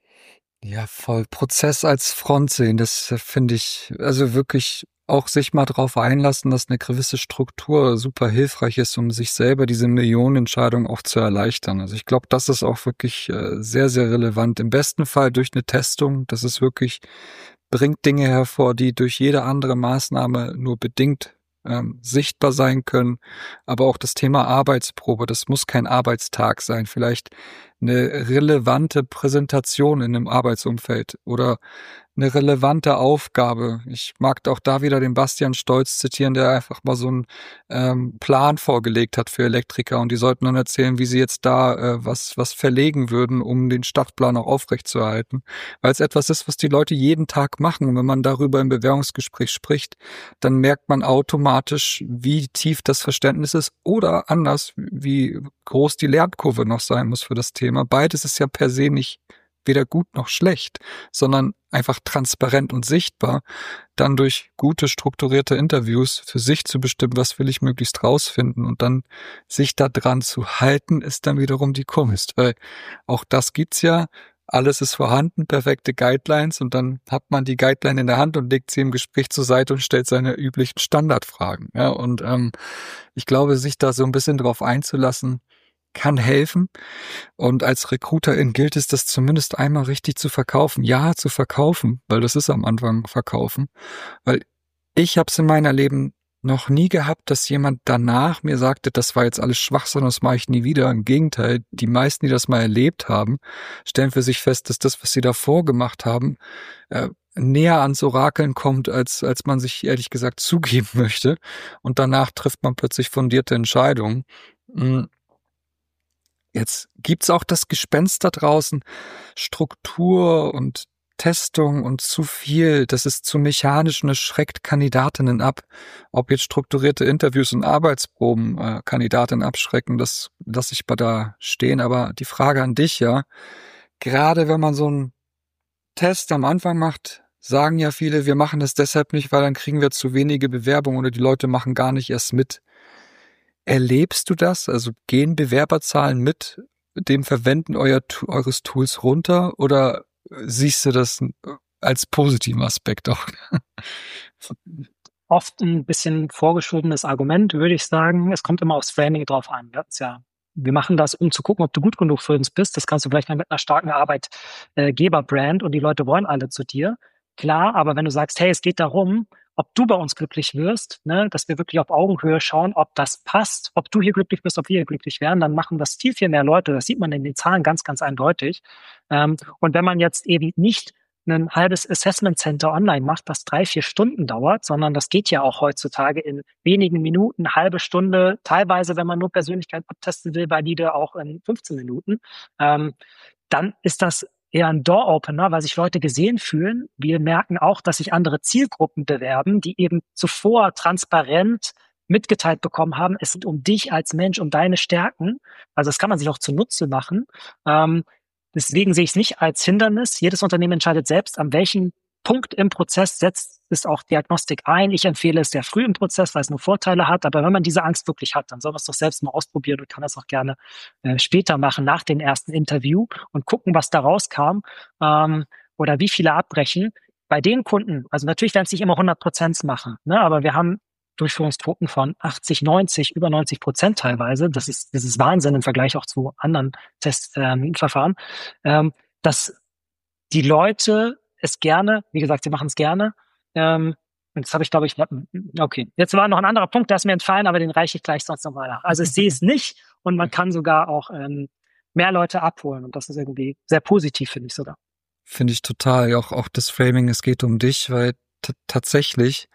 Ja, voll. Prozess als Front sehen, das äh, finde ich, also wirklich auch sich mal drauf einlassen, dass eine gewisse Struktur super hilfreich ist, um sich selber diese Millionenentscheidung auch zu erleichtern. Also ich glaube, das ist auch wirklich äh, sehr, sehr relevant. Im besten Fall durch eine Testung, das ist wirklich, bringt Dinge hervor, die durch jede andere Maßnahme nur bedingt ähm, sichtbar sein können. Aber auch das Thema Arbeitsprobe, das muss kein Arbeitstag sein. Vielleicht eine relevante Präsentation in einem Arbeitsumfeld oder eine relevante Aufgabe. Ich mag auch da wieder den Bastian Stolz zitieren, der einfach mal so einen ähm, Plan vorgelegt hat für Elektriker, und die sollten dann erzählen, wie sie jetzt da äh, was was verlegen würden, um den Stadtplan auch aufrechtzuerhalten, weil es etwas ist, was die Leute jeden Tag machen. Und wenn man darüber im Bewerbungsgespräch spricht, dann merkt man automatisch, wie tief das Verständnis ist oder anders, wie groß die Lernkurve noch sein muss für das Thema. Beides ist ja per se nicht weder gut noch schlecht, sondern einfach transparent und sichtbar, dann durch gute strukturierte Interviews für sich zu bestimmen, was will ich möglichst rausfinden und dann sich da dran zu halten, ist dann wiederum die Kunst, weil auch das gibt's ja, alles ist vorhanden, perfekte Guidelines und dann hat man die Guideline in der Hand und legt sie im Gespräch zur Seite und stellt seine üblichen Standardfragen. Ja, und ähm, ich glaube, sich da so ein bisschen drauf einzulassen, kann helfen. Und als Recruiterin gilt es, das zumindest einmal richtig zu verkaufen. Ja, zu verkaufen, weil das ist am Anfang verkaufen. Weil ich habe es in meinem Leben noch nie gehabt, dass jemand danach mir sagte, das war jetzt alles Schwachsinn, das mache ich nie wieder. Im Gegenteil, die meisten, die das mal erlebt haben, stellen für sich fest, dass das, was sie davor gemacht haben, äh, näher ans Orakeln kommt, als als man sich ehrlich gesagt zugeben möchte. Und danach trifft man plötzlich fundierte Entscheidungen. Jetzt gibt's auch das Gespenst da draußen, Struktur und Testung und zu viel, das ist zu mechanisch und es schreckt Kandidatinnen ab. Ob jetzt strukturierte Interviews und Arbeitsproben äh, Kandidatinnen abschrecken, das lasse ich bei da stehen. Aber die Frage an dich, ja, gerade wenn man so einen Test am Anfang macht, sagen ja viele, wir machen das deshalb nicht, weil dann kriegen wir zu wenige Bewerbungen oder die Leute machen gar nicht erst mit. Erlebst du das? Also gehen Bewerberzahlen mit dem Verwenden euer, eures Tools runter oder siehst du das als positiven Aspekt auch? Oft ein bisschen vorgeschobenes Argument, würde ich sagen. Es kommt immer aufs Framing drauf an. Das ist ja, wir machen das, um zu gucken, ob du gut genug für uns bist. Das kannst du vielleicht mal mit einer starken Arbeitgeberbrand und die Leute wollen alle zu dir. Klar, aber wenn du sagst, hey, es geht darum, ob du bei uns glücklich wirst, ne, dass wir wirklich auf Augenhöhe schauen, ob das passt, ob du hier glücklich bist, ob wir hier glücklich werden, dann machen das viel, viel mehr Leute. Das sieht man in den Zahlen ganz, ganz eindeutig. Ähm, und wenn man jetzt eben nicht ein halbes Assessment Center online macht, das drei, vier Stunden dauert, sondern das geht ja auch heutzutage in wenigen Minuten, halbe Stunde, teilweise, wenn man nur Persönlichkeit abtesten will, valide auch in fünfzehn Minuten, ähm, dann ist das eher ein Door-Opener, weil sich Leute gesehen fühlen. Wir merken auch, dass sich andere Zielgruppen bewerben, die eben zuvor transparent mitgeteilt bekommen haben, es geht um dich als Mensch, um deine Stärken. Also das kann man sich auch zunutze machen. Ähm, deswegen sehe ich es nicht als Hindernis. Jedes Unternehmen entscheidet selbst, an welchem Punkt im Prozess setzt es auch Diagnostik ein. Ich empfehle es sehr früh im Prozess, weil es nur Vorteile hat. Aber wenn man diese Angst wirklich hat, dann soll man es doch selbst mal ausprobieren und kann das auch gerne äh, später machen, nach dem ersten Interview und gucken, was da rauskam ähm, oder wie viele abbrechen. Bei den Kunden, also natürlich werden es nicht immer hundert Prozent machen, ne, aber wir haben Durchführungsquoten von achtzig, neunzig, über neunzig Prozent teilweise. Das ist, das ist Wahnsinn im Vergleich auch zu anderen Testverfahren, ähm, ähm, dass die Leute es gerne, wie gesagt, sie machen es gerne. Ähm, und das habe ich, glaube ich, okay. Jetzt war noch ein anderer Punkt, der ist mir entfallen, aber den reiche ich gleich sonst nochmal nach. Also ich sehe es nicht und man kann sogar auch ähm, mehr Leute abholen und das ist irgendwie sehr positiv, finde ich sogar. Finde ich total. Ja, auch, auch das Framing, es geht um dich, weil t- tatsächlich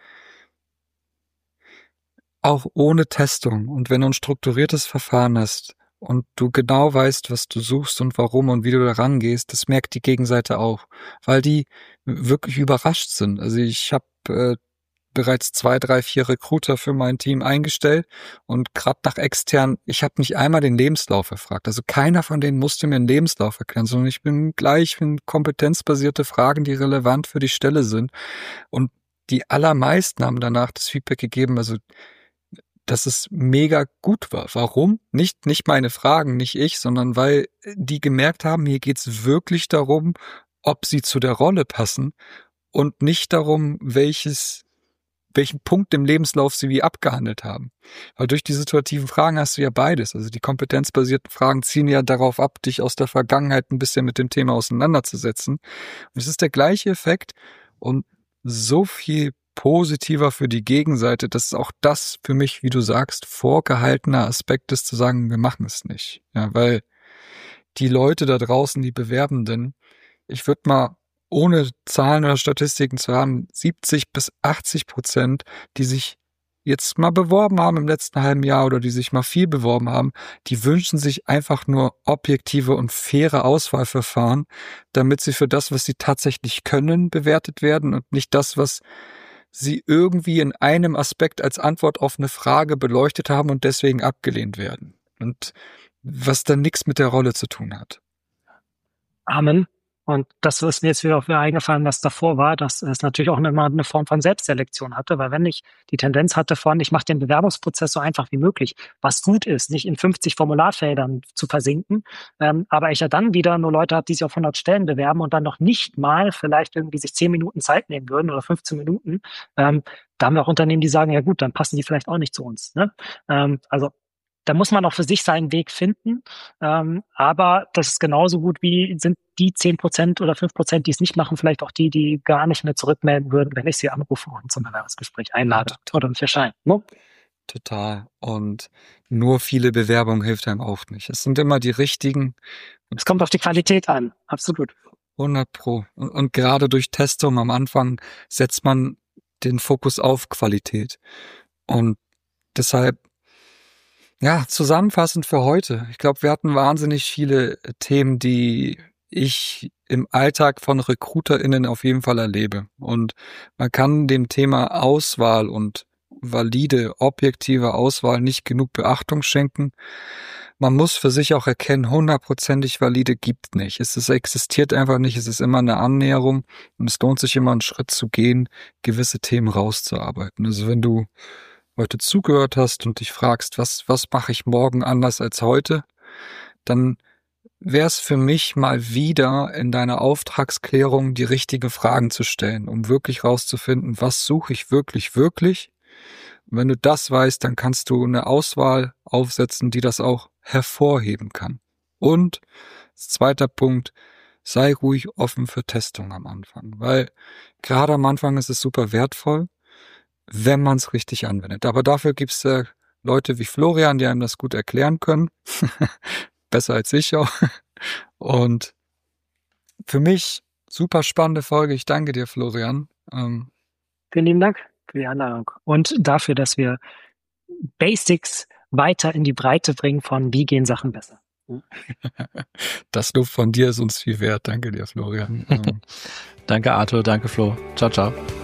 auch ohne Testung und wenn du ein strukturiertes Verfahren hast und du genau weißt, was du suchst und warum und wie du da rangehst, das merkt die Gegenseite auch, weil die wirklich überrascht sind. Also ich habe äh, bereits zwei, drei, vier Recruiter für mein Team eingestellt und gerade nach extern, ich habe nicht einmal den Lebenslauf erfragt. Also keiner von denen musste mir einen Lebenslauf erklären, sondern ich bin gleich in kompetenzbasierte Fragen, die relevant für die Stelle sind. Und die allermeisten haben danach das Feedback gegeben, also dass es mega gut war. Warum? Nicht, nicht meine Fragen, nicht ich, sondern weil die gemerkt haben, hier geht's wirklich darum, ob sie zu der Rolle passen und nicht darum, welches, welchen Punkt im Lebenslauf sie wie abgehandelt haben. Weil durch die situativen Fragen hast du ja beides. Also die kompetenzbasierten Fragen ziehen ja darauf ab, dich aus der Vergangenheit ein bisschen mit dem Thema auseinanderzusetzen. Und es ist der gleiche Effekt und so viel positiver für die Gegenseite, dass auch das für mich, wie du sagst, vorgehaltener Aspekt ist, zu sagen, wir machen es nicht. Ja, weil die Leute da draußen, die Bewerbenden, ich würde mal, ohne Zahlen oder Statistiken zu haben, siebzig bis achtzig Prozent, die sich jetzt mal beworben haben im letzten halben Jahr oder die sich mal viel beworben haben, die wünschen sich einfach nur objektive und faire Auswahlverfahren, damit sie für das, was sie tatsächlich können, bewertet werden und nicht das, was sie irgendwie in einem Aspekt als Antwort auf eine Frage beleuchtet haben und deswegen abgelehnt werden. Und was dann nichts mit der Rolle zu tun hat. Amen. Und das ist mir jetzt wieder auf eingefallen, was davor war, dass es natürlich auch immer eine Form von Selbstselektion hatte, weil wenn ich die Tendenz hatte von, ich mache den Bewerbungsprozess so einfach wie möglich, was gut ist, nicht in fünfzig Formularfeldern zu versinken, ähm, aber ich ja dann wieder nur Leute habe, die sich auf hundert Stellen bewerben und dann noch nicht mal vielleicht irgendwie sich zehn Minuten Zeit nehmen würden oder fünfzehn Minuten, ähm, da haben wir auch Unternehmen, die sagen, ja gut, dann passen die vielleicht auch nicht zu uns. Ne? Ähm, also da muss man auch für sich seinen Weg finden. Ähm, aber das ist genauso gut wie sind die zehn Prozent oder fünf Prozent, die es nicht machen, vielleicht auch die, die gar nicht mehr zurückmelden würden, wenn ich sie anrufe und zum Bewerbungsgespräch einlade oder mich erscheinen. Ne? Total. Und nur viele Bewerbungen hilft einem auch nicht. Es sind immer die richtigen. Es kommt auf die Qualität an. Absolut. hundert Pro. Und, und gerade durch Testung am Anfang setzt man den Fokus auf Qualität. Und deshalb, ja, zusammenfassend für heute. Ich glaube, wir hatten wahnsinnig viele Themen, die ich im Alltag von RecruiterInnen auf jeden Fall erlebe. Und man kann dem Thema Auswahl und valide, objektive Auswahl nicht genug Beachtung schenken. Man muss für sich auch erkennen, hundertprozentig valide gibt nicht. Es, es existiert einfach nicht. Es ist immer eine Annäherung und es lohnt sich immer einen Schritt zu gehen, gewisse Themen rauszuarbeiten. Also wenn du heute zugehört hast und dich fragst, was, was mache ich morgen anders als heute, dann wäre es für mich mal wieder in deiner Auftragsklärung die richtigen Fragen zu stellen, um wirklich rauszufinden, was suche ich wirklich, wirklich. Und wenn du das weißt, dann kannst du eine Auswahl aufsetzen, die das auch hervorheben kann. Und zweiter Punkt, sei ruhig offen für Testung am Anfang, weil gerade am Anfang ist es super wertvoll, wenn man es richtig anwendet. Aber dafür gibt es äh, Leute wie Florian, die einem das gut erklären können. Besser als ich auch. Und für mich super spannende Folge. Ich danke dir, Florian. Ähm, Vielen lieben Dank für die Einladung und dafür, dass wir Basics weiter in die Breite bringen von wie gehen Sachen besser. Das Lob von dir ist uns viel wert. Danke dir, Florian. Danke, Arthur. Danke, Flo. Ciao, ciao.